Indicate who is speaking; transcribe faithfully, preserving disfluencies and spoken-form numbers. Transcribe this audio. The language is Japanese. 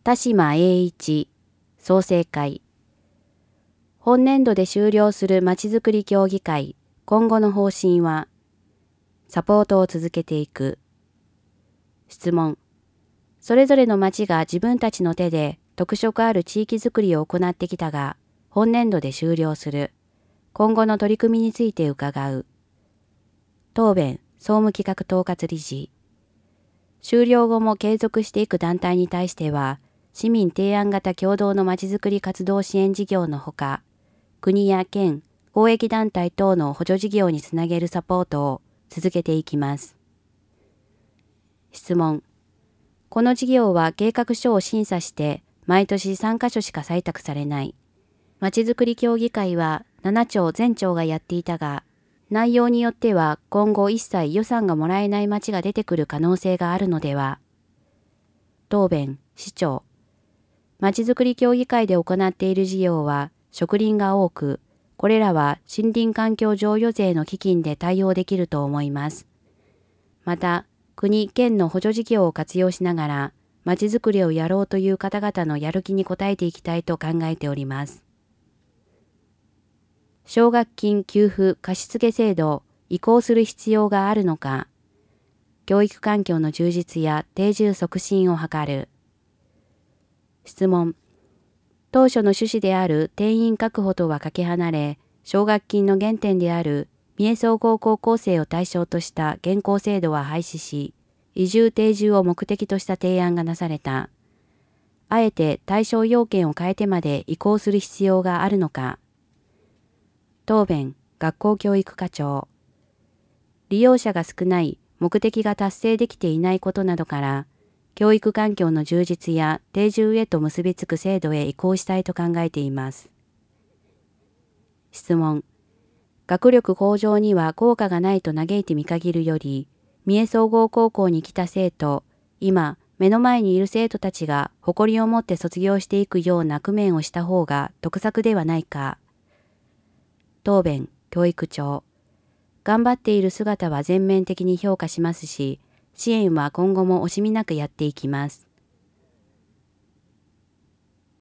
Speaker 1: 田島栄一、創成会。本年度で終了するまちづくり協議会、今後の方針は、サポートを続けていく。質問。それぞれの町が自分たちの手で特色ある地域づくりを行ってきたが、本年度で終了する。今後の取り組みについて伺う。答弁、総務企画統括理事。終了後も継続していく団体に対しては、市民提案型共同のまちづくり活動支援事業のほか、国や県、公益団体等の補助事業につなげるサポートを続けていきます。質問。この事業は計画書を審査して毎年さんかしょしか採択されない。まちづくり協議会はななちょう全庁がやっていたが、内容によっては今後一切予算がもらえない町が出てくる可能性があるのでは。答弁、市長。まちづくり協議会で行っている事業は植林が多く、これらは森林環境譲与税の基金で対応できると思います。また、国・県の補助事業を活用しながら、まちづくりをやろうという方々のやる気に応えていきたいと考えております。奨学金給付貸付制度を移行する必要があるのか、教育環境の充実や定住促進を図る。質問。当初の趣旨である定員確保とはかけ離れ、奨学金の原点である三重総合高校生を対象とした現行制度は廃止し、移住定住を目的とした提案がなされた。あえて対象要件を変えてまで移行する必要があるのか。答弁、学校教育課長。利用者が少ない、目的が達成できていないことなどから、教育環境の充実や定住へと結びつく制度へ移行したいと考えています。質問。学力向上には効果がないと嘆いて見限るより、三重総合高校に来た生徒、今、目の前にいる生徒たちが誇りを持って卒業していくような工面をした方が得策ではないか。答弁、教育長。頑張っている姿は全面的に評価しますし、支援は今後も惜しみなくやっていきます。